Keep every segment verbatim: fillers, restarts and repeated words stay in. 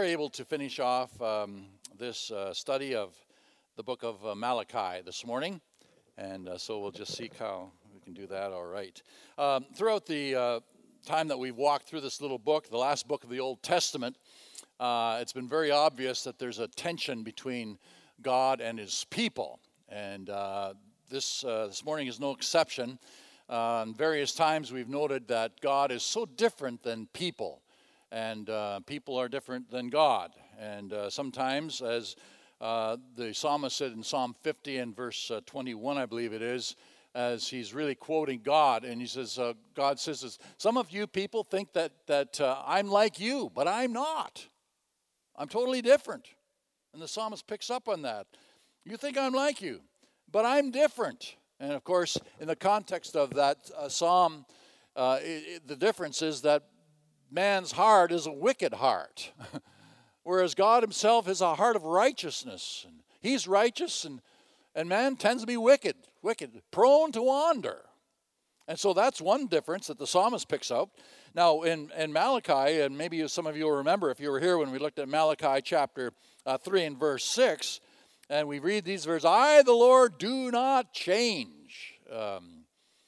are able to finish off um, this uh, study of the book of uh, Malachi this morning, and uh, so we'll just see how we can do that all right. Um, throughout the uh, time that we've walked through this little book, the last book of the Old Testament, uh, it's been very obvious that there's a tension between God and his people, and uh, this, uh, this morning is no exception. Uh, on various times we've noted that God is so different than people. And uh, people are different than God. And uh, sometimes, as uh, the psalmist said in Psalm fifty and verse uh, twenty-one, I believe it is, as he's really quoting God, and he says, uh, God says, this, some of you people think that, that uh, I'm like you, but I'm not. I'm totally different. And the psalmist picks up on that. You think I'm like you, but I'm different. And of course, in the context of that uh, psalm, uh, it, it, the difference is that man's heart is a wicked heart, whereas God himself is a heart of righteousness. And he's righteous, and, and man tends to be wicked, wicked, prone to wander. And so that's one difference that the psalmist picks up. Now, in, in Malachi, and maybe some of you will remember if you were here when we looked at Malachi chapter uh, three and verse six, and we read these verses, I, the Lord, do not change. Um,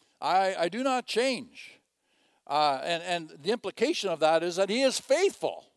I, I do not change. Uh, and, and the implication of that is that he is faithful.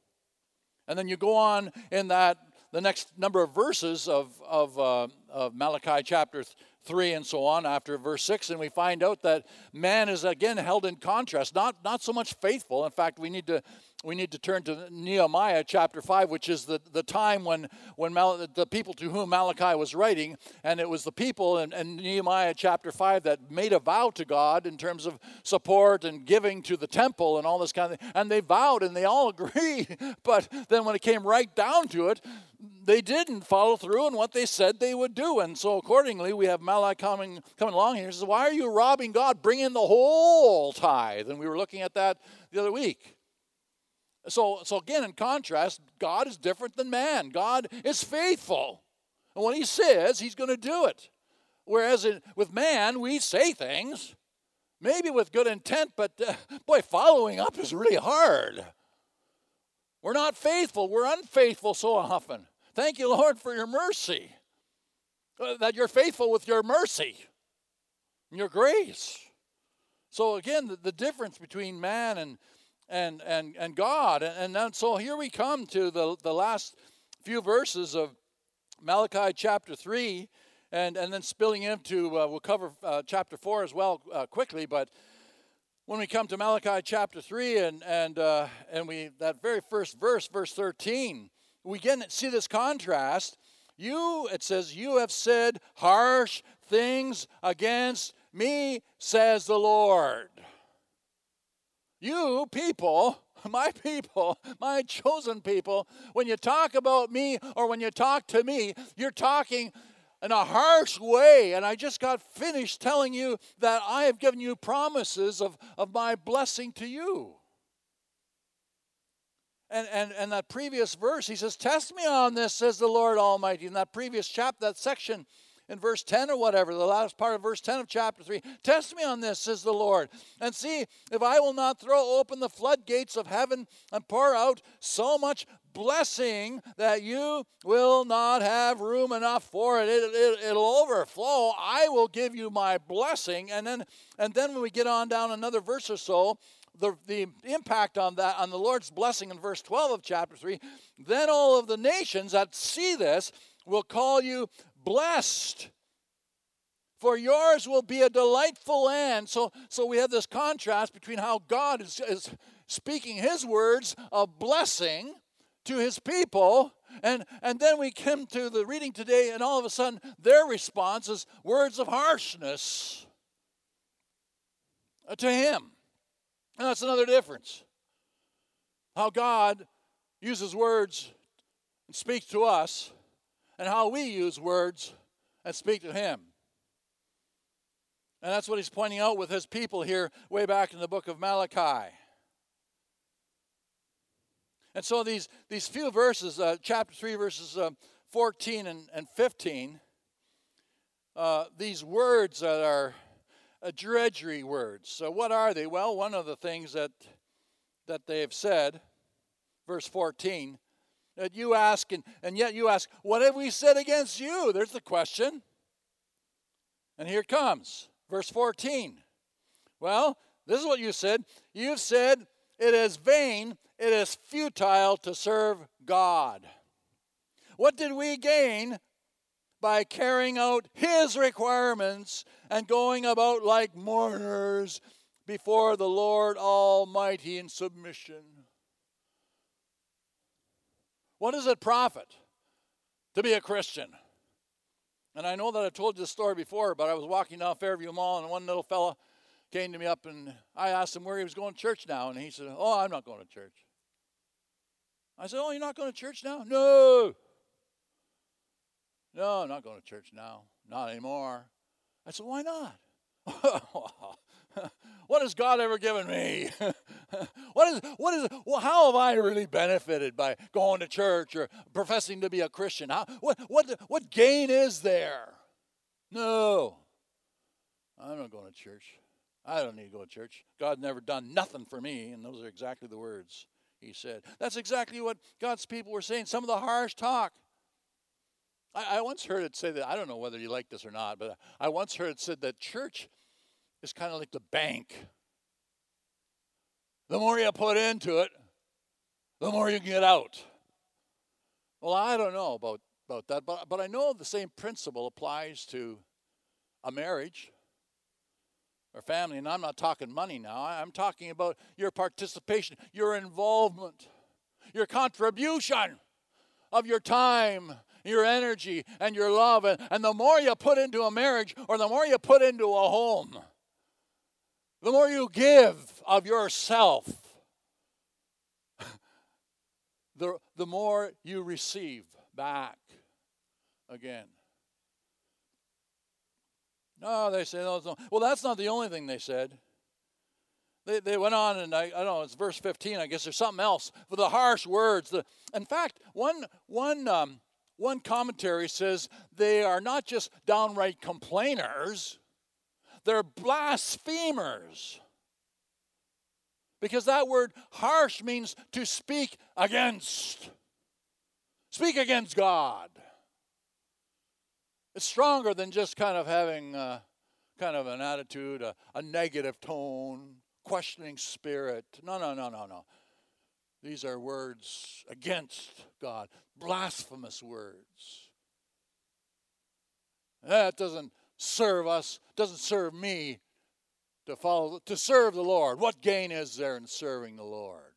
And then you go on in that the next number of verses of, of, uh, of Malachi chapter three and so on after verse six, and we find out that man is again held in contrast, not, not so much faithful. In fact, we need to we need to turn to Nehemiah chapter five, which is the, the time when, when Mal- the people to whom Malachi was writing, and it was the people in, in Nehemiah chapter five that made a vow to God in terms of support and giving to the temple and all this kind of thing. And they vowed and they all agreed, but then when it came right down to it, they didn't follow through on what they said they would do. And so accordingly, we have Malachi coming, coming along here. He says, why are you robbing God? Bring in the whole tithe. And we were looking at that the other week. So, so again, in contrast, God is different than man. God is faithful. And when he says, he's going to do it. Whereas in, with man, we say things, maybe with good intent, but uh, boy, following up is really hard. We're not faithful. We're unfaithful so often. Thank you, Lord, for your mercy. Uh, that you're faithful with your mercy and your grace. So again, the, the difference between man and And and and God. And, and then, so here we come to the, the last few verses of Malachi chapter three, and, and then spilling into, uh, we'll cover uh, chapter four as well uh, quickly, but when we come to Malachi chapter three and and uh, and we that very first verse, verse thirteen, we again see this contrast. You, it says, you have said harsh things against me, says the Lord. You people, my people, my chosen people, when you talk about me or when you talk to me, you're talking in a harsh way. And I just got finished telling you that I have given you promises of, of my blessing to you. And, and, and that previous verse, he says, test me on this, says the Lord Almighty. In that previous chapter, that section, in verse ten or whatever, the last part of verse ten of chapter three, test me on this, says the Lord, and see if I will not throw open the floodgates of heaven and pour out so much blessing that you will not have room enough for it. It, it. It'll overflow. I will give you my blessing. And then, and then when we get on down another verse or so, the, the impact on that, on the Lord's blessing in verse twelve of chapter three, then all of the nations that see this will call you blessed, for yours will be a delightful land. So, so we have this contrast between how God is, is speaking his words of blessing to his people, and, and then we come to the reading today, and all of a sudden their response is words of harshness to him. And that's another difference. How God uses words and speaks to us, and how we use words and speak to him. And that's what he's pointing out with his people here way back in the book of Malachi. And so these, these few verses, uh, chapter three, verses uh, fourteen and, and fifteen, uh, these words that are uh, drudgery words. So what are they? Well, one of the things that, that they have said, verse fourteen, that you ask, and, and yet you ask, what have we said against you? There's the question. And here it comes, verse fourteen. Well, this is what you said. You've said it is vain, it is futile to serve God. What did we gain by carrying out his requirements and going about like mourners before the Lord Almighty in submission? What does it profit to be a Christian? And I know that I've told you this story before, but I was walking down Fairview Mall, and one little fella came to me up, and I asked him where he was going to church now, and he said, oh, I'm not going to church. I said, oh, you're not going to church now? No. No, I'm not going to church now. Not anymore. I said, why not? What has God ever given me? what is, what is, well, how have I really benefited by going to church or professing to be a Christian? How, what, what, what gain is there? No, I'm not going to church. I don't need to go to church. God's never done nothing for me, and those are exactly the words he said. That's exactly what God's people were saying, some of the harsh talk. I, I once heard it say that, I don't know whether you like this or not, but I once heard it said that church is kind of like the bank. The more you put into it, the more you can get out. Well, I don't know about, about that, but, but I know the same principle applies to a marriage or family. And I'm not talking money now. I'm talking about your participation, your involvement, your contribution of your time, your energy, and your love. And, and the more you put into a marriage or the more you put into a home, the more you give of yourself, the, the more you receive back again. No, they say, no, no. Well, that's not the only thing they said. They, they went on, and I, I don't know, it's verse fifteen, I guess there's something else. For the harsh words. The, in fact, one, one, um, one commentary says they are not just downright complainers, they're blasphemers. Because that word harsh means to speak against. Speak against God. It's stronger than just kind of having uh, kind of an attitude, a, a negative tone, questioning spirit. No, no, no, no, no. These are words against God, blasphemous words. That doesn't serve us, doesn't serve me to follow, to serve the Lord. What gain is there in serving the Lord?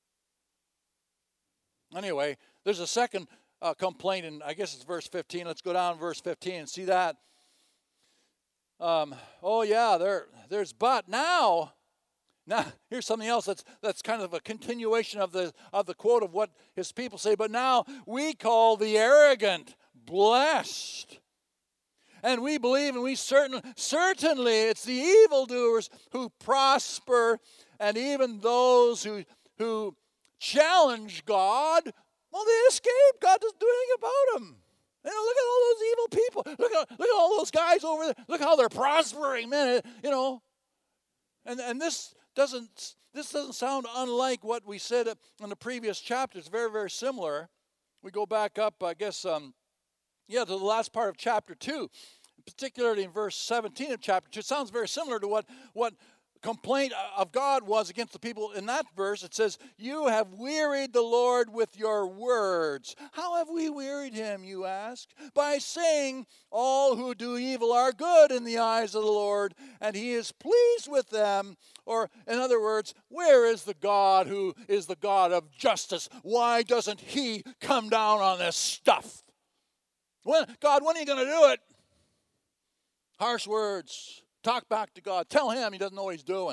Anyway, there's a second uh, complaint, and I guess it's verse fifteen. Let's go down to verse fifteen and see that. Um, oh yeah, there, there's but now. Now here's something else that's that's kind of a continuation of the of the quote of what his people say. But now we call the arrogant blessed. And we believe, and we certain, certainly it's the evildoers who prosper, and even those who, who challenge God, well, they escape. God doesn't do anything about them. You know, look at all those evil people. Look at, look at all those guys over there. Look how they're prospering, man. You know, and and this doesn't this doesn't sound unlike what we said in the previous chapter. It's very, very similar. We go back up, I guess. Um, Yeah, to the last part of chapter two, particularly in verse seventeen of chapter two. It sounds very similar to what, what complaint of God was against the people in that verse. It says, you have wearied the Lord with your words. How have we wearied him, you ask? By saying, all who do evil are good in the eyes of the Lord, and he is pleased with them. Or, in other words, where is the God who is the God of justice? Why doesn't he come down on this stuff? When, God, when are you going to do it? Harsh words. Talk back to God. Tell him he doesn't know what he's doing.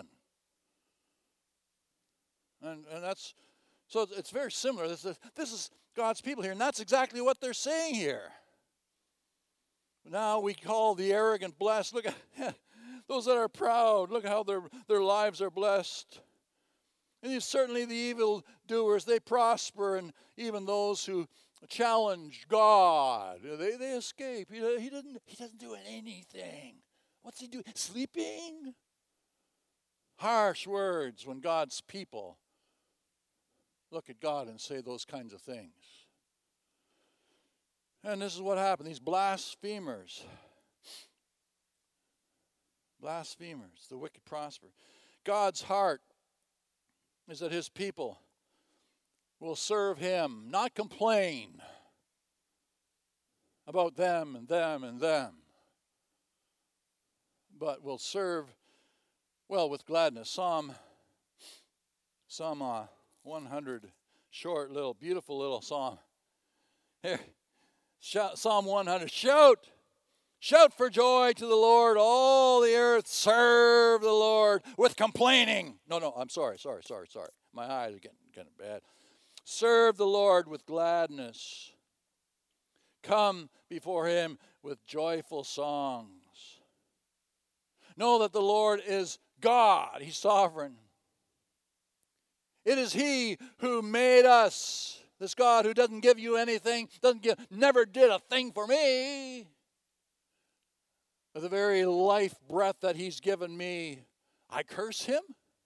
And, and that's, so it's very similar. This is, this is God's people here, and that's exactly what they're saying here. Now we call the arrogant blessed. Look at those that are proud. Look how their, their lives are blessed. And certainly the evildoers, they prosper, and even those who challenge God, they, they escape. He, he, doesn't, he doesn't do anything. What's he doing? Sleeping? Harsh words when God's people look at God and say those kinds of things. And this is what happened. These blasphemers, blasphemers, the wicked prosper. God's heart is that his people will serve him, not complain about them and them and them, but will serve, well, with gladness. Psalm, Psalm uh, one hundred, short little, beautiful little psalm. Here, shout, Psalm one hundred, shout, shout for joy to the Lord, all the earth, serve the Lord with complaining. No, no, I'm sorry, sorry, sorry, sorry. My eyes are getting, getting bad. Serve the Lord with gladness. Come before him with joyful songs. Know that the Lord is God. He's sovereign. It is he who made us. This God who doesn't give you anything, doesn't give, never did a thing for me. With the very life breath that he's given me, I curse him?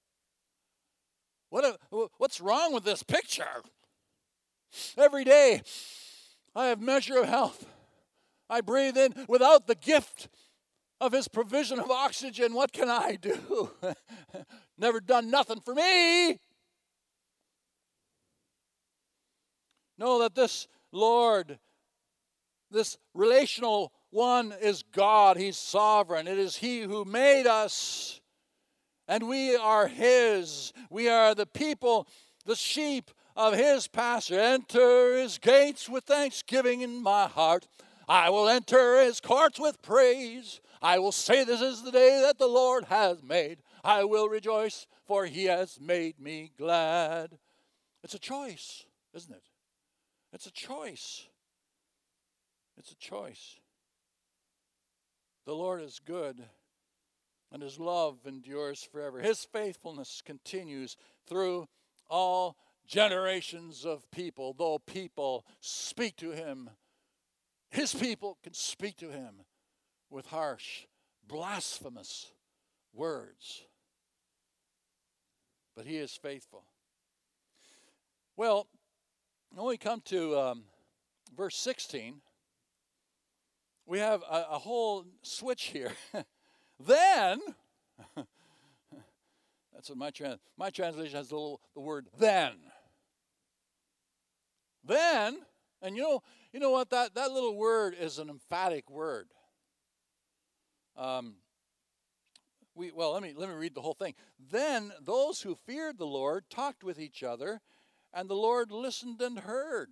What a, what's wrong with this picture? Every day, I have measure of health. I breathe in without the gift of his provision of oxygen. What can I do? Never done nothing for me. Know that this Lord, this relational one is God. He's sovereign. It is he who made us, and we are his. We are the people, the sheep of his pasture. Enter his gates with thanksgiving in my heart. I will enter his courts with praise. I will say, this is the day that the Lord has made. I will rejoice, for he has made me glad. It's a choice, isn't it? It's a choice. It's a choice. The Lord is good, and his love endures forever. His faithfulness continues through all generations of people, though people speak to him. His people can speak to him with harsh, blasphemous words. But he is faithful. Well, when we come to um, verse sixteen, we have a, a whole switch here. Then, that's what my, trans, my translation has the, little, the word then. Then, and you know, you know what, that, that little word is an emphatic word. Um, we well, let me let me read the whole thing. Then those who feared the Lord talked with each other, and the Lord listened and heard.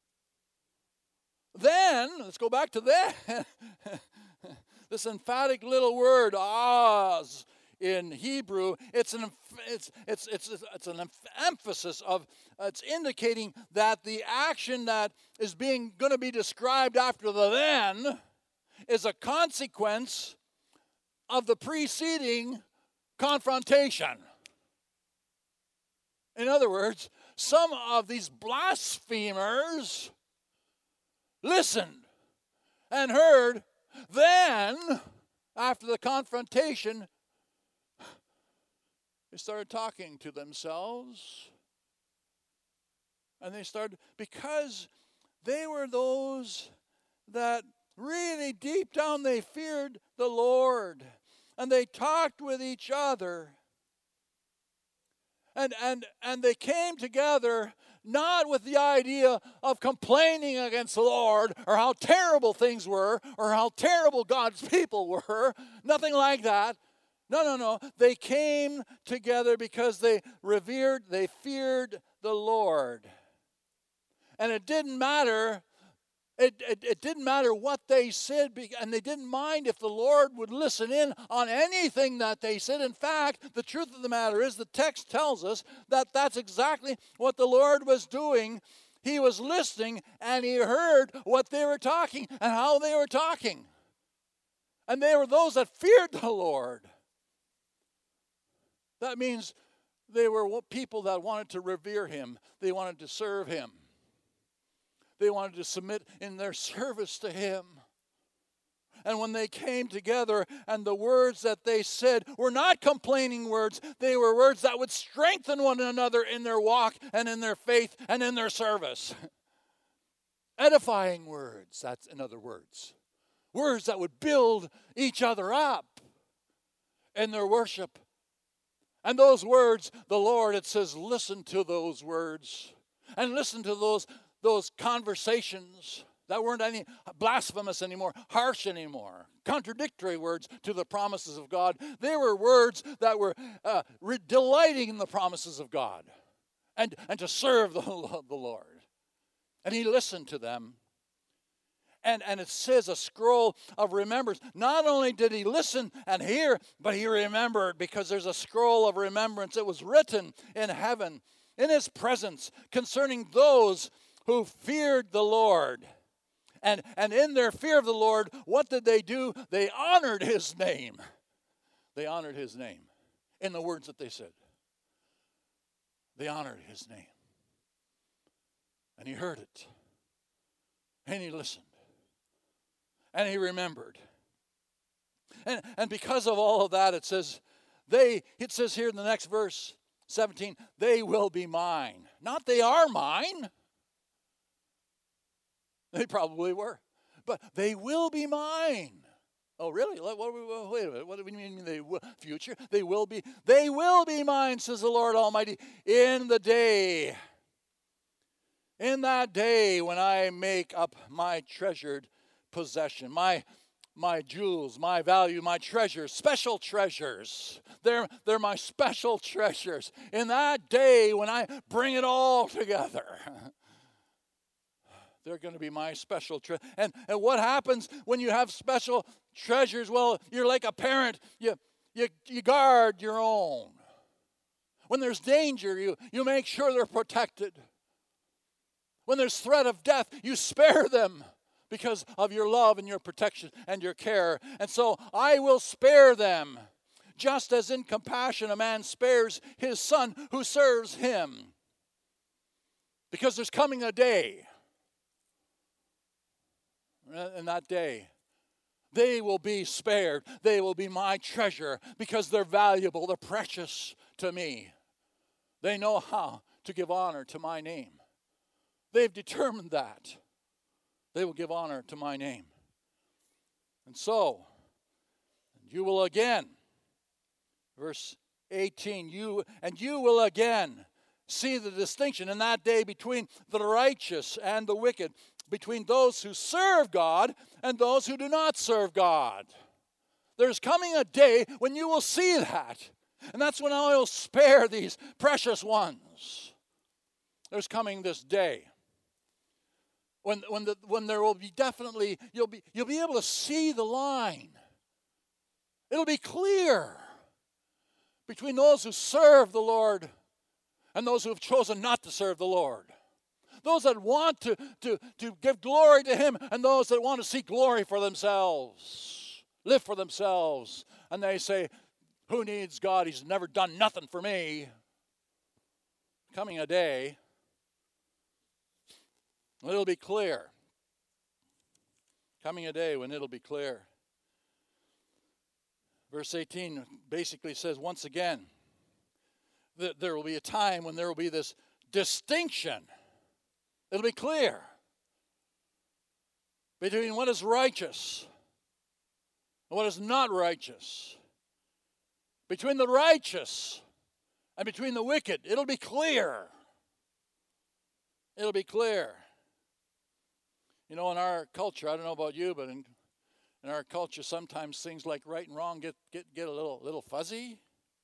Then, let's go back to then. This emphatic little word, "az," in Hebrew, it's an it's it's it's it's an emphasis of uh, it's indicating that the action that is being going to be described after the then is a consequence of the preceding confrontation. In other words, some of these blasphemers listened and heard. Then, after the confrontation, they started talking to themselves. And they started, because they were those that really deep down they feared the Lord. And they talked with each other. And, and, and they came together not with the idea of complaining against the Lord or how terrible things were or how terrible God's people were. Nothing like that. No, no, no. They came together because they revered, they feared the Lord. And it didn't matter. It, it, it didn't matter what they said, and they didn't mind if the Lord would listen in on anything that they said. In fact, the truth of the matter is the text tells us that that's exactly what the Lord was doing. He was listening, and he heard what they were talking and how they were talking. And they were those that feared the Lord. That means they were people that wanted to revere him. They wanted to serve him. They wanted to submit in their service to him. And when they came together and the words that they said were not complaining words, they were words that would strengthen one another in their walk and in their faith and in their service. Edifying words, that's in other words. Words that would build each other up in their worship. And those words, the Lord, it says, listen to those words. And listen to those, those conversations that weren't any blasphemous anymore, harsh anymore, contradictory words to the promises of God. They were words that were uh, re- delighting in the promises of God and, and to serve the, the Lord. And he listened to them. And, and it says a scroll of remembrance. Not only did he listen and hear, but he remembered, because there's a scroll of remembrance. It was written in heaven, in his presence, concerning those who feared the Lord. And, and in their fear of the Lord, what did they do? They honored his name. They honored his name in the words that they said. They honored his name. And he heard it. And he listened. And he remembered. And, and because of all of that, it says, they, it says here in the next verse, seventeen, they will be mine. Not they are mine. They probably were. But they will be mine. Oh, really? What, what, wait a minute. What do we mean they will? Future? They will be. They will be mine, says the Lord Almighty, in the day. In that day when I make up my treasured possession, my my jewels, my value, my treasures, special treasures. They're, they're my special treasures. In that day when I bring it all together, they're going to be my special treasure. And, and what happens when you have special treasures? Well, you're like a parent. You, you, you guard your own. When there's danger, you, you make sure they're protected. When there's threat of death, you spare them because of your love and your protection and your care. And so I will spare them, just as in compassion a man spares his son who serves him. Because there's coming a day, and that day, they will be spared. They will be my treasure because they're valuable. They're precious to me. They know how to give honor to my name. They've determined that. They will give honor to my name. And so, you will again, verse eighteen, you and you will again see the distinction in that day between the righteous and the wicked, between those who serve God and those who do not serve God. There's coming a day when you will see that. And that's when I will spare these precious ones. There's coming this day when when the when there will be definitely you'll be you'll be able to see the line. It'll be clear between those who serve the Lord and those who have chosen not to serve the Lord. Those that want to, to, to give glory to Him and those that want to seek glory for themselves, live for themselves. And they say, who needs God? He's never done nothing for me. Coming a day, it'll be clear. Coming a day when it'll be clear. Verse eighteen basically says, once again, that there will be a time when there will be this distinction. It'll be clear between what is righteous and what is not righteous. Between the righteous and between the wicked. It'll be clear. It'll be clear. You know, in our culture, I don't know about you, but in, in our culture, sometimes things like right and wrong get get, get a little little fuzzy.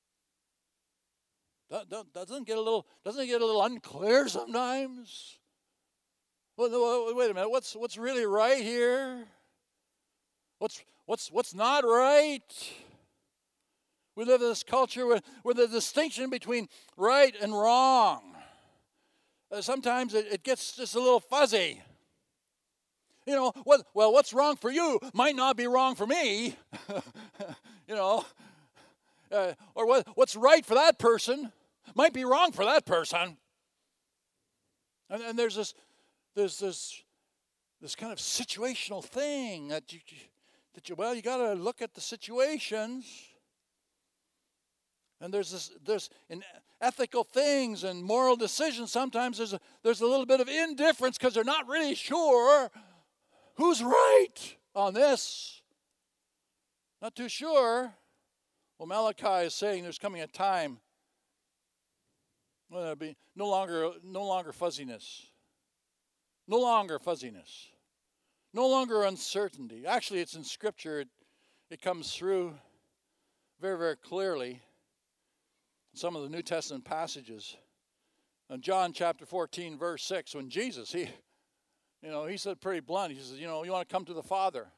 Doesn't get a little doesn't it get a little unclear sometimes? Well, wait a minute. What's what's really right here? What's what's what's not right? We live in this culture where, where the distinction between right and wrong, uh, sometimes it, it gets just a little fuzzy. You know, what, well, what's wrong for you might not be wrong for me. you know, uh, or what, what's right for that person might be wrong for that person. And, and there's this, there's this, this kind of situational thing that you, that you, well, you got to look at the situations. And there's this, there's in ethical things and moral decisions, sometimes there's a, there's a little bit of indifference because they're not really sure who's right on this. Not too sure. Well, Malachi is saying there's coming a time when there'll be no longer, no longer fuzziness. No longer fuzziness. No longer uncertainty. Actually, it's in Scripture. It, it comes through very, very clearly. Some of the New Testament passages. In John chapter fourteen, verse six, when Jesus, he, you know, he said pretty blunt. He says, you know, you want to come to the Father.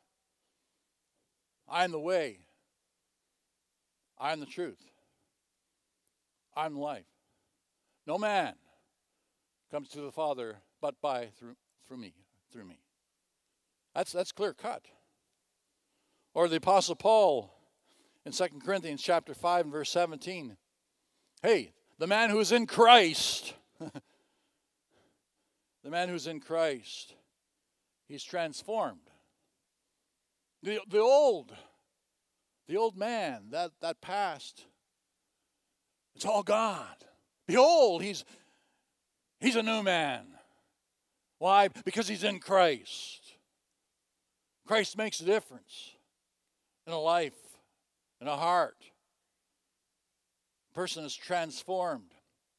I am the way. I am the truth. I am life. No man comes to the Father but by through through me, through me. That's that's clear cut. Or the Apostle Paul in Second Corinthians chapter five and verse seventeen. Hey, the man who is in Christ, the man who's in Christ, he's transformed. The, the old, the old man, that, that past, it's all gone. Behold, he's, he's a new man. Why? Because he's in Christ. Christ makes a difference in a life, in a heart. Person is transformed.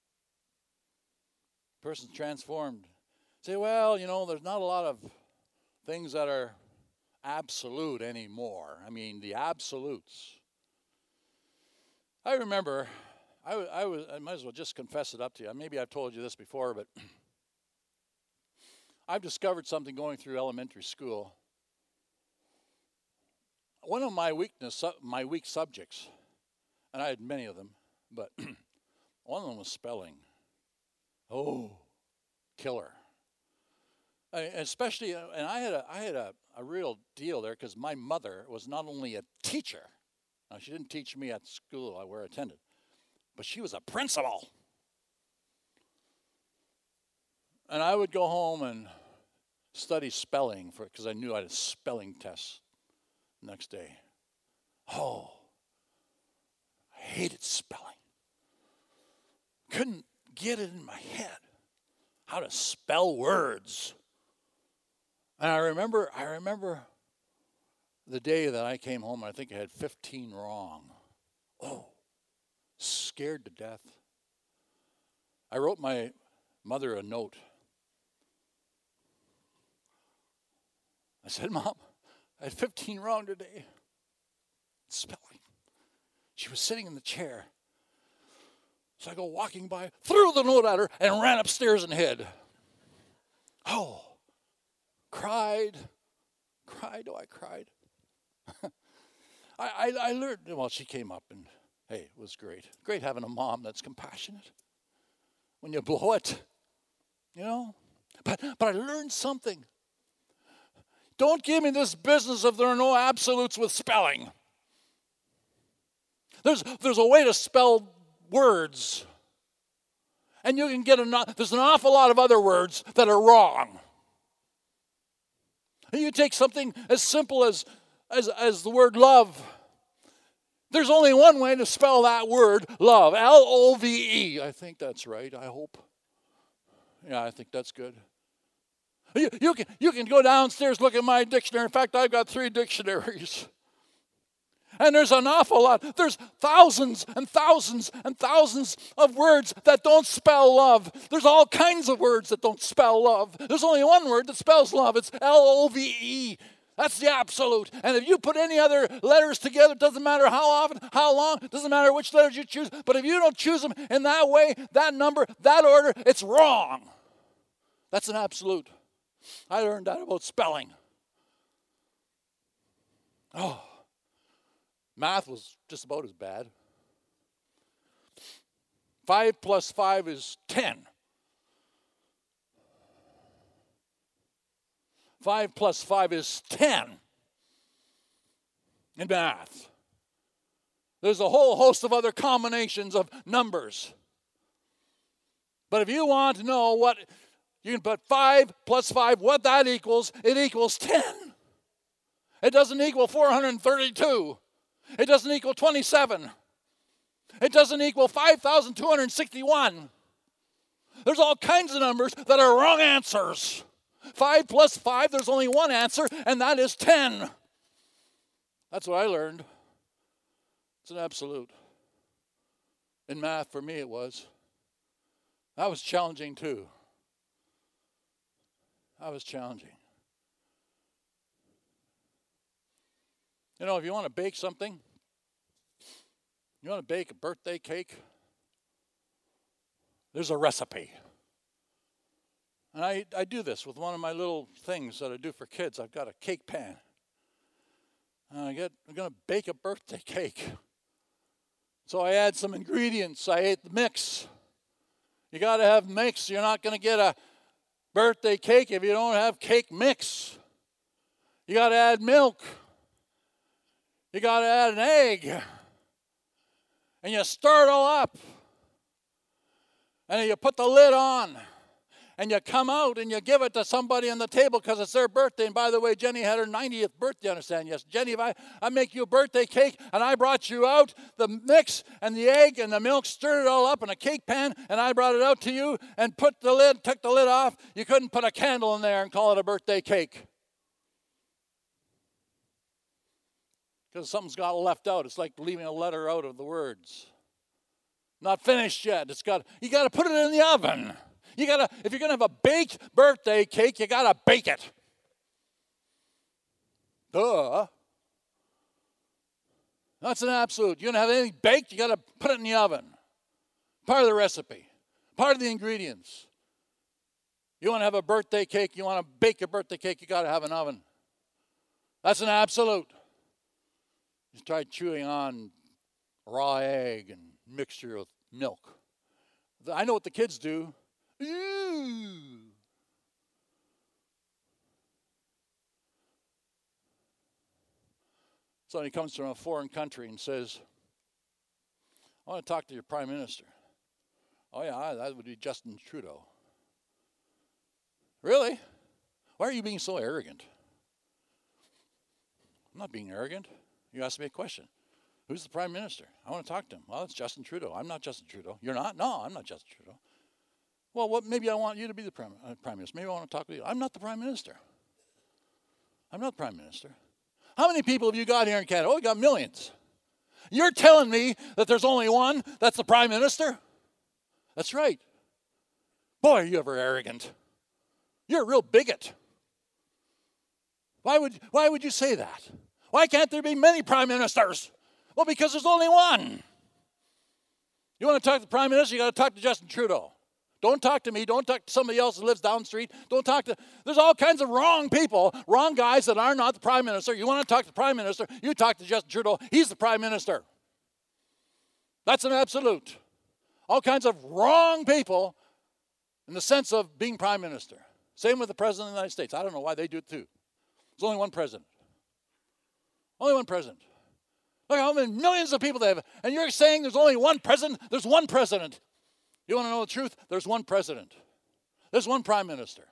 Person's transformed. Say, well, you know, there's not a lot of things that are absolute anymore. I mean, the absolutes. I remember, I, I, was, I might as well just confess it up to you. Maybe I've told you this before, but I've discovered something going through elementary school. One of my weakness, my weak subjects, and I had many of them, but one of them was spelling. Oh, killer. I, especially, and I had a, I had a, a real deal there because my mother was not only a teacher. Now, she didn't teach me at school where I attended, but she was a principal. And I would go home and study spelling for because I knew I had a spelling test next day. Oh, I hated spelling. Couldn't get it in my head how to spell words. And I remember, I remember the day that I came home, and I think I had fifteen wrong. Oh, scared to death. I wrote my mother a note. I said, Mom, I had fifteen wrong today. Spelling. She was sitting in the chair. So I go walking by, threw the note at her, and ran upstairs and hid. Oh, cried, cried, oh, I cried. I, I, I learned, well, she came up, and hey, it was great. Great having a mom that's compassionate. When you blow it, you know. But, but I learned something. Don't give me this business if there are no absolutes with spelling. There's, there's a way to spell words. And you can get a, there's an awful lot of other words that are wrong. And you take something as simple as, as, as the word love. There's only one way to spell that word, love. L O V E. I think that's right, I hope. Yeah, I think that's good. You, you, can, you can go downstairs, look at my dictionary. In fact, I've got three dictionaries. And there's an awful lot. There's thousands and thousands and thousands of words that don't spell love. There's all kinds of words that don't spell love. There's only one word that spells love. It's L O V E. That's the absolute. And if you put any other letters together, it doesn't matter how often, how long, it doesn't matter which letters you choose. But if you don't choose them in that way, that number, that order, it's wrong. That's an absolute. I learned that about spelling. Oh. Math was just about as bad. Five plus five is ten. Five plus five is ten in math. There's a whole host of other combinations of numbers. But if you want to know what, you can put five plus five, what that equals, it equals ten. It doesn't equal four hundred thirty-two. It doesn't equal twenty-seven. It doesn't equal five thousand two hundred sixty-one. There's all kinds of numbers that are wrong answers. five plus five, there's only one answer, and that is ten. That's what I learned. It's an absolute. In math, for me, it was. That was challenging, too. That was challenging. You know, if you want to bake something, you want to bake a birthday cake, there's a recipe. And I, I do this with one of my little things that I do for kids. I've got a cake pan. And I get, I'm going to bake a birthday cake. So I add some ingredients. I ate the mix. You got to have mix. You're not going to get a birthday cake if you don't have cake mix. You got to add milk. You got to add an egg. And you stir it all up. And then you put the lid on. And you come out and you give it to somebody on the table because it's their birthday. And by the way, Jenny had her ninetieth birthday, you understand? Yes, Jenny, if I, I make you a birthday cake and I brought you out the mix and the egg and the milk, stirred it all up in a cake pan, and I brought it out to you and put the lid, took the lid off, you couldn't put a candle in there and call it a birthday cake. Because something's got left out. It's like leaving a letter out of the words. Not finished yet. It's got, you got to put it in the oven. You gotta, if you're gonna have a baked birthday cake, you gotta bake it. Duh. That's an absolute. You're gonna have anything baked, you gotta put it in the oven. Part of the recipe, part of the ingredients. You want to have a birthday cake, you want to bake your birthday cake, you gotta have an oven. That's an absolute. You try chewing on raw egg and mixture with milk. I know what the kids do. Ooh. Somebody comes from a foreign country and says, I want to talk to your prime minister. Oh yeah, that would be Justin Trudeau. Really? Why are you being so arrogant? I'm not being arrogant. You asked me a question. Who's the prime minister? I want to talk to him. Well, it's Justin Trudeau. I'm not Justin Trudeau. You're not? No, I'm not Justin Trudeau. Well, what, maybe I want you to be the prime, uh, prime minister. Maybe I want to talk with you. I'm not the prime minister. I'm not the prime minister. How many people have you got here in Canada? Oh, we got millions. You're telling me that there's only one that's the prime minister? That's right. Boy, are you ever arrogant. You're a real bigot. Why would, why would you say that? Why can't there be many prime ministers? Well, because there's only one. You want to talk to the prime minister, you got to talk to Justin Trudeau. Don't talk to me. Don't talk to somebody else that lives down the street. Don't talk to, there's all kinds of wrong people, wrong guys that are not the prime minister. You want to talk to the prime minister, you talk to Justin Trudeau. He's the prime minister. That's an absolute. All kinds of wrong people in the sense of being prime minister. Same with the president of the United States. I don't know why they do it too. There's only one president. Only one president. Look how many millions of people they have. And you're saying there's only one president? There's one president. You want to know the truth? There's one president. There's one prime minister.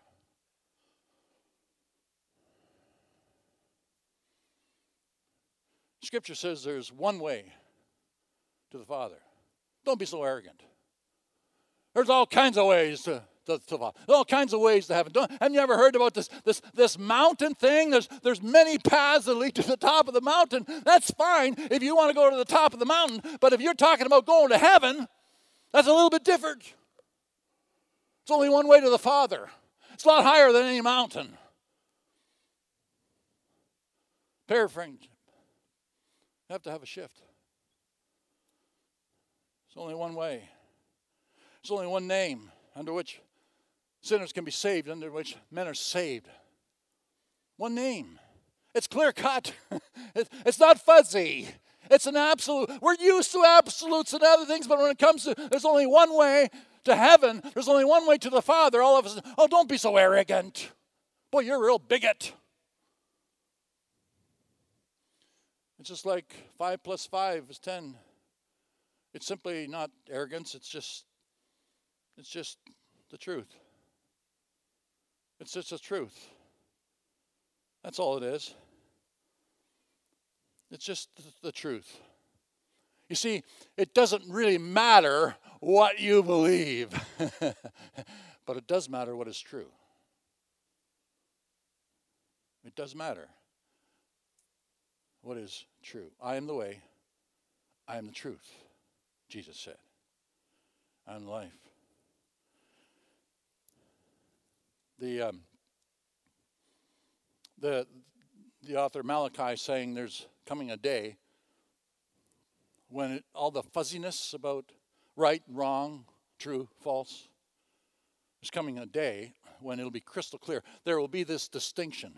Scripture says there's one way to the Father. Don't be so arrogant. There's all kinds of ways to, to, to the Father. There's all kinds of ways to heaven. Don't, haven't you ever heard about this, this, this mountain thing? There's, there's many paths that lead to the top of the mountain. That's fine if you want to go to the top of the mountain. But if you're talking about going to heaven, that's a little bit different. It's only one way to the Father. It's a lot higher than any mountain. Paraphrase. You have to have a shift. There's only one way. There's only one name under which sinners can be saved, under which men are saved. One name. It's clear cut. It's not fuzzy. It's an absolute. We're used to absolutes and other things, but when it comes to, there's only one way to heaven. There's only one way to the Father. All of us, oh, don't be so arrogant. Boy, you're a real bigot. It's just like five plus five is ten. It's simply not arrogance. It's just, it's just the truth. It's just the truth. That's all it is. It's just the truth. You see, it doesn't really matter what you believe, but it does matter what is true. It does matter what is true. I am the way, I am the truth, Jesus said. I am life. The um, the the author Malachi saying there's coming a day when it, all the fuzziness about right, wrong, true, false, there's coming a day when it'll be crystal clear. There will be this distinction.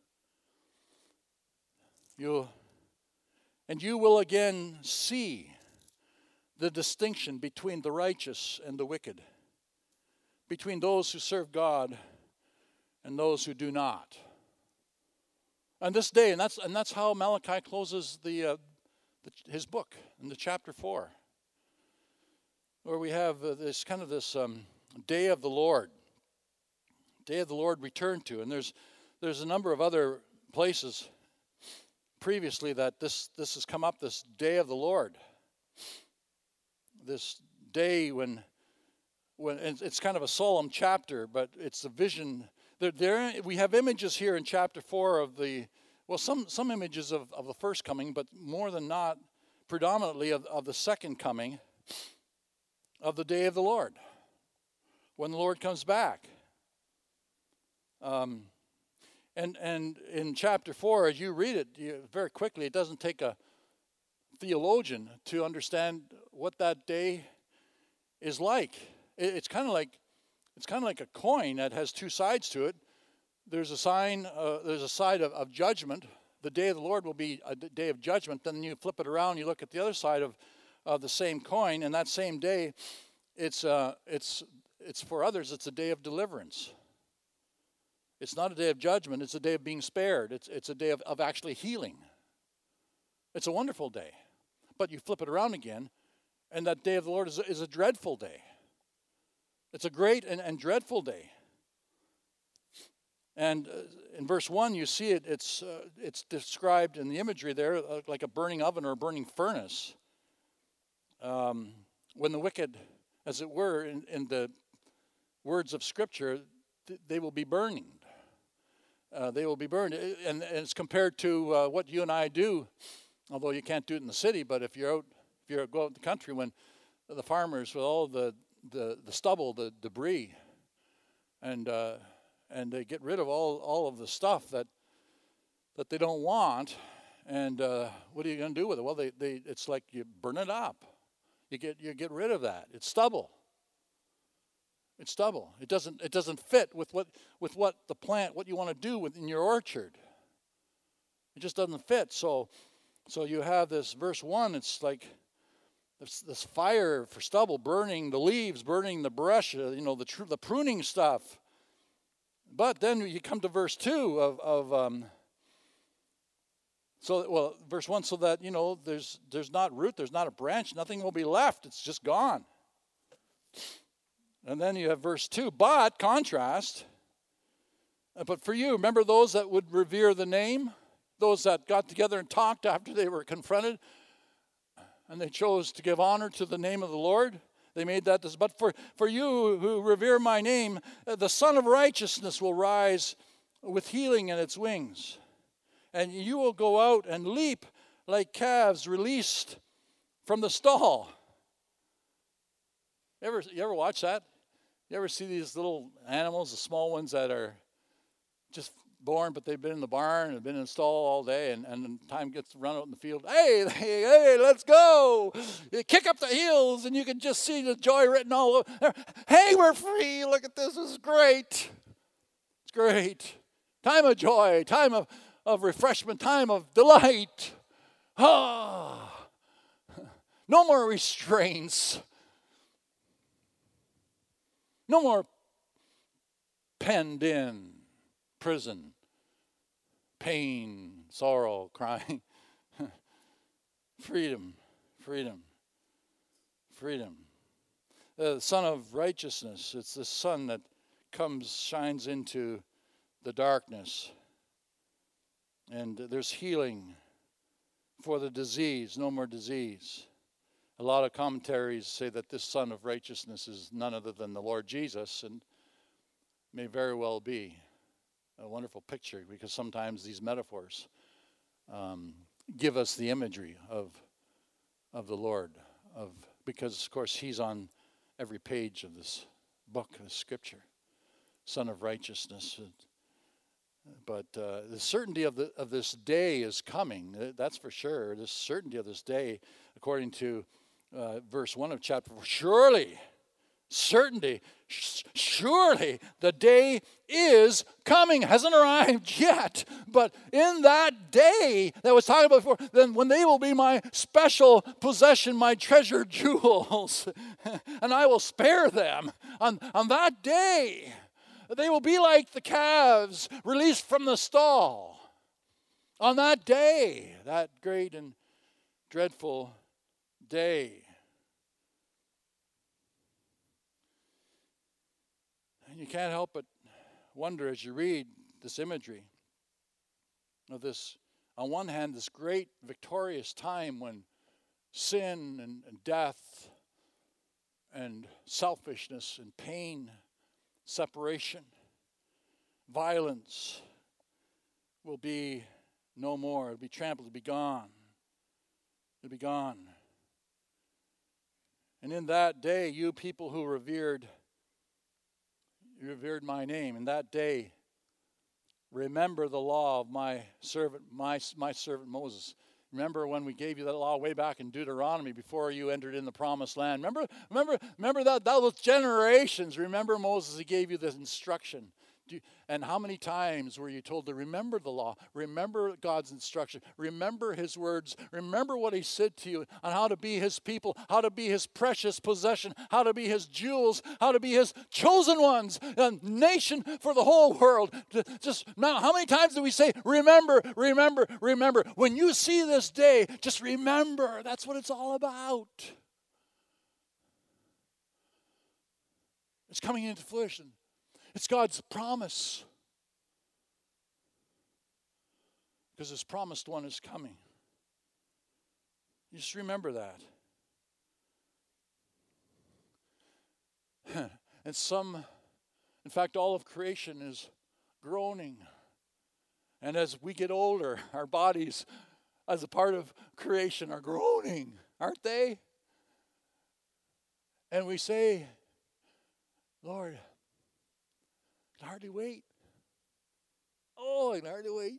You and you will again see the distinction between the righteous and the wicked, between those who serve God and those who do not. On this day, and that's and that's how Malachi closes the, uh, the his book in the chapter four, where we have uh, this kind of this um, day of the Lord, day of the Lord returned to, and there's there's a number of other places previously that this this has come up, this day of the Lord, this day when when it's kind of a solemn chapter, but it's a vision. There, there we have images here in chapter four of the, well, some some images of, of the first coming, but more than not, predominantly of, of the second coming, of the day of the Lord, when the Lord comes back. Um, and and in chapter four, as you read it you, very quickly, it doesn't take a theologian to understand what that day is like. It, it's kind of like it's kind of like a coin that has two sides to it. There's a sign. Uh, there's a side of, of judgment. The day of the Lord will be a day of judgment. Then you flip it around. You look at the other side of, of the same coin, and that same day, it's uh, it's it's for others. It's a day of deliverance. It's not a day of judgment. It's a day of being spared. It's it's a day of, of actually healing. It's a wonderful day. But you flip it around again, and that day of the Lord is a, is a dreadful day. It's a great and, and dreadful day. And uh, in verse one, you see it. It's uh, it's described in the imagery there uh, like a burning oven or a burning furnace. Um, when the wicked, as it were, in, in the words of Scripture, th- they will be burning. Uh, they will be burned, and, and it's compared to uh, what you and I do. Although you can't do it in the city, but if you're out, if you're go out in the country, when the farmers with all the the, the stubble, the debris, and uh, and they get rid of all, all of the stuff that that they don't want, and uh, what are you going to do with it? Well, they, they it's like you burn it up. You get you get rid of that. It's stubble. It's stubble. It doesn't it doesn't fit with what with what the plant what you want to do within your orchard. It just doesn't fit. So. So you have this verse one, it's like this, this fire for stubble, burning the leaves, burning the brush, uh, you know, the tr- the pruning stuff. But then you come to verse two of, of um, so, well, verse one, so that, you know, there's there's not root, there's not a branch, nothing will be left, it's just gone. And then you have verse two, but, contrast, but for you, remember those that would revere the name? Those that got together and talked after they were confronted, and they chose to give honor to the name of the Lord. They made that this. But for, for you who revere my name, the Son of Righteousness will rise with healing in its wings. And you will go out and leap like calves released from the stall. You ever, you ever watch that? You ever see these little animals, the small ones that are just born, but they've been in the barn and been in the stall all day, and, and then time gets to run out in the field. Hey, hey, hey, let's go. You kick up the heels, and you can just see the joy written all over. Hey, we're free. Look at this. This is great. It's great. Time of joy, time of, of refreshment, time of delight. Ah, no more restraints. No more penned in prison, pain, sorrow, crying. Freedom, freedom, freedom. The Son of Righteousness, it's the sun that comes, shines into the darkness. And there's healing for the disease, no more disease. A lot of commentaries say that this Son of Righteousness is none other than the Lord Jesus, and may very well be a wonderful picture, because sometimes these metaphors um, give us the imagery of of the Lord, of because of course He's on every page of this book of Scripture, Son of Righteousness. But uh, the certainty of the of this day is coming. That's for sure. The certainty of this day, according to uh, verse one of chapter four. Surely, certainty, sh- surely the day is coming. Hasn't arrived yet. But in that day that was talking about before, then when they will be my special possession, my treasured jewels, and I will spare them on, on that day. They will be like the calves released from the stall. On that day, that great and dreadful day. And you can't help but wonder as you read this imagery of this, on one hand, this great victorious time when sin and, and death and selfishness and pain, separation, violence will be no more. It'll be trampled, it'll be gone. It'll be gone. And in that day, you people who revered, you revered my name, in that day, remember the law of my servant, my, my servant Moses. Remember when we gave you that law way back in Deuteronomy before you entered in the promised land. Remember, remember, remember that that was generations. Remember Moses, he gave you this instruction. Do, and how many times were you told to remember the law? Remember God's instruction. Remember his words. Remember what he said to you on how to be his people, how to be his precious possession, how to be his jewels, how to be his chosen ones, a nation for the whole world. Just now, how many times do we say, remember, remember, remember? When you see this day, just remember. That's what it's all about. It's coming into fruition. It's God's promise. Because his promised one is coming. You just remember that. And some, in fact, all of creation is groaning. And as we get older, our bodies, as a part of creation, are groaning, aren't they? And we say, Lord, I can hardly wait. Oh, I can hardly wait.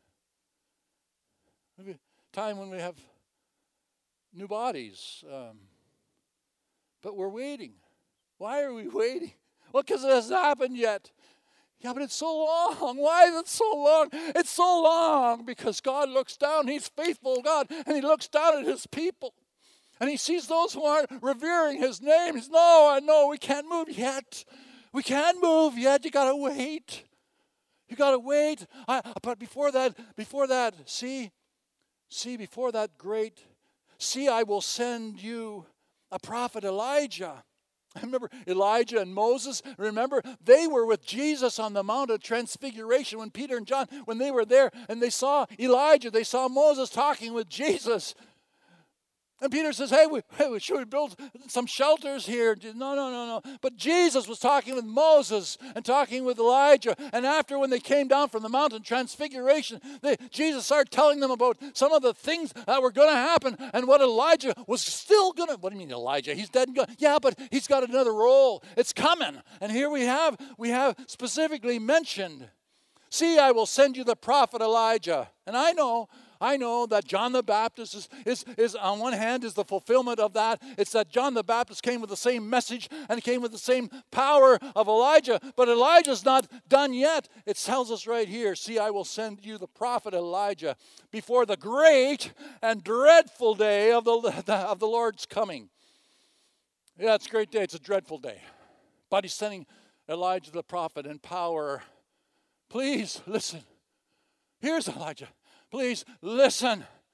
Maybe a time when we have new bodies. Um, but we're waiting. Why are we waiting? Well, because it hasn't happened yet. Yeah, but it's so long. Why is it so long? It's so long because God looks down. He's faithful God, and he looks down at his people. And he sees those who aren't revering his name. He's, no, I know, we can't move yet. We can't move yet. You got to wait. You got to wait. I, but before that, before that, see, see, before that great, see, I will send you a prophet Elijah. I remember Elijah and Moses. Remember, they were with Jesus on the Mount of Transfiguration when Peter and John, when they were there and they saw Elijah, they saw Moses talking with Jesus. And Peter says, hey, we, hey, should we build some shelters here? No, no, no, no. But Jesus was talking with Moses and talking with Elijah. And after, when they came down from the mountain transfiguration, they, Jesus started telling them about some of the things that were going to happen and what Elijah was still going to. What do you mean Elijah? He's dead and gone. Yeah, but he's got another role. It's coming. And here we have, we have specifically mentioned, see, I will send you the prophet Elijah. And I know, I know that John the Baptist is, is, is on one hand is the fulfillment of that. It's that John the Baptist came with the same message and came with the same power of Elijah. But Elijah's not done yet. It tells us right here, see, I will send you the prophet Elijah before the great and dreadful day of the, of the Lord's coming. Yeah, it's a great day. It's a dreadful day. But he's sending Elijah the prophet in power. Please listen. Here's Elijah. Please listen.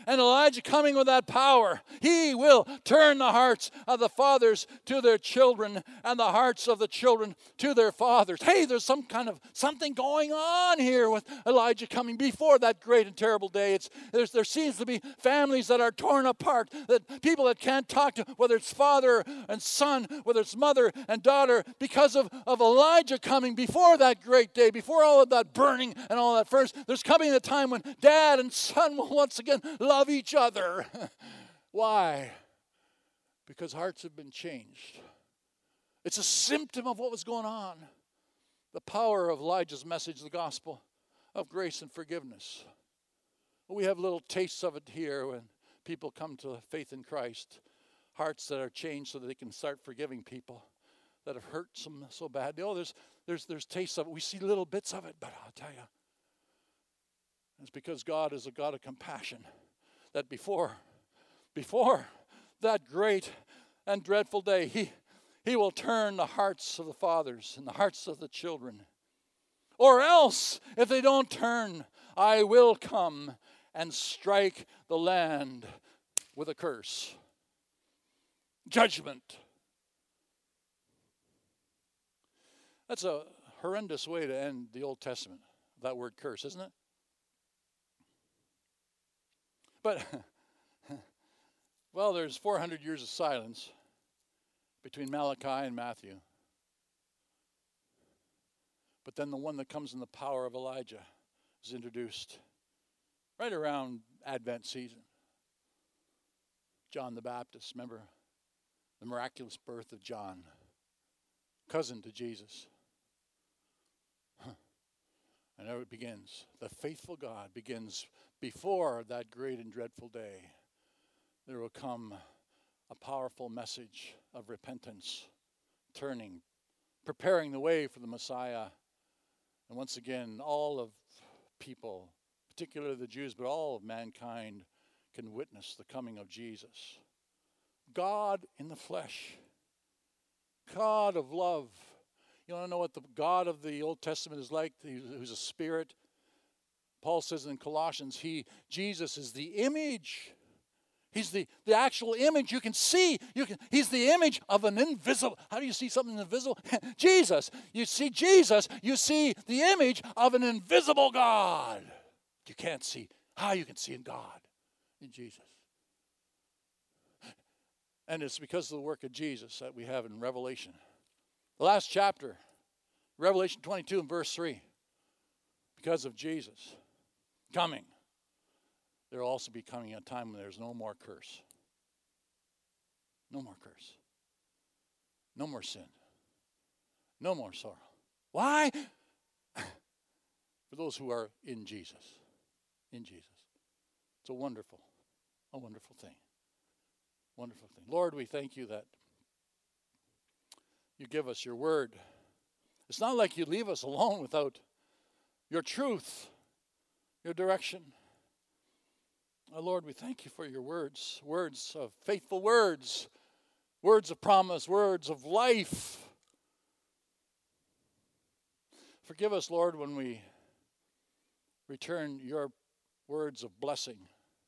And Elijah coming with that power, he will turn the hearts of the fathers to their children and the hearts of the children to their fathers. Hey, there's some kind of something going on here with Elijah coming before that great and terrible day. It's there's, there seems to be families that are torn apart, that people that can't talk to, whether it's father and son, whether it's mother and daughter, because of, of Elijah coming before that great day, before all of that burning and all that first. There's coming a time when dad and son will once again love each other. Why? Because hearts have been changed. It's a symptom of what was going on. The power of Elijah's message, the gospel of grace and forgiveness. We have little tastes of it here when people come to faith in Christ. Hearts that are changed so that they can start forgiving people that have hurt them so bad. Oh, there's, there's, there's tastes of it. We see little bits of it, but I'll tell you, it's because God is a God of compassion. That before, before that great and dreadful day, he, he will turn the hearts of the fathers and the hearts of the children. Or else, if they don't turn, I will come and strike the land with a curse. Judgment. That's a horrendous way to end the Old Testament, that word curse, isn't it? But, well, there's four hundred years of silence between Malachi and Matthew. But then the one that comes in the power of Elijah is introduced right around Advent season. John the Baptist, remember the miraculous birth of John, cousin to Jesus. And there it begins. The faithful God begins before that great and dreadful day. There will come a powerful message of repentance, turning, preparing the way for the Messiah. And once again, all of people, particularly the Jews, but all of mankind, can witness the coming of Jesus. God in the flesh. God of love. You want to know what the God of the Old Testament is like? Who's a spirit. Paul says in Colossians, he, Jesus is the image. He's the, the actual image you can see. You can, he's the image of an invisible. How do you see something invisible? Jesus. You see Jesus, you see the image of an invisible God. You can't see. How you can see in God, in Jesus. And it's because of the work of Jesus that we have in Revelation. The last chapter, Revelation twenty-two and verse three. Because of Jesus coming, there will also be coming a time when there's no more curse. No more curse. No more sin. No more sorrow. Why? For those who are in Jesus. In Jesus. It's a wonderful, a wonderful thing. Wonderful thing. Lord, we thank you that you give us your word. It's not like you leave us alone without your truth, your direction. Oh, Lord, we thank you for your words, words of faithful words, words of promise, words of life. Forgive us, Lord, when we return your words of blessing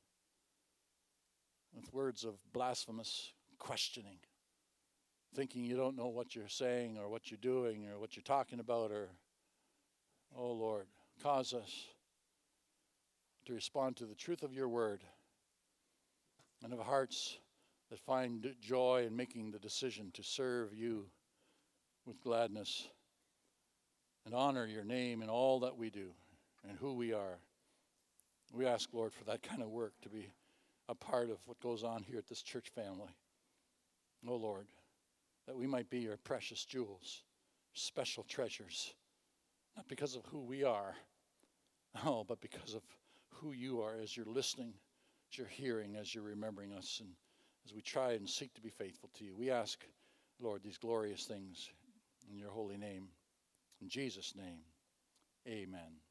with words of blasphemous questioning, thinking you don't know what you're saying or what you're doing or what you're talking about, or, oh Lord, cause us to respond to the truth of your word and of hearts that find joy in making the decision to serve you with gladness and honor your name in all that we do and who we are. We ask, Lord, for that kind of work to be a part of what goes on here at this church family. Oh, Lord, that we might be your precious jewels, special treasures, not because of who we are, oh, but because of who you are, as you're listening, as you're hearing, as you're remembering us, and as we try and seek to be faithful to you. We ask, Lord, these glorious things in your holy name. In Jesus' name, amen.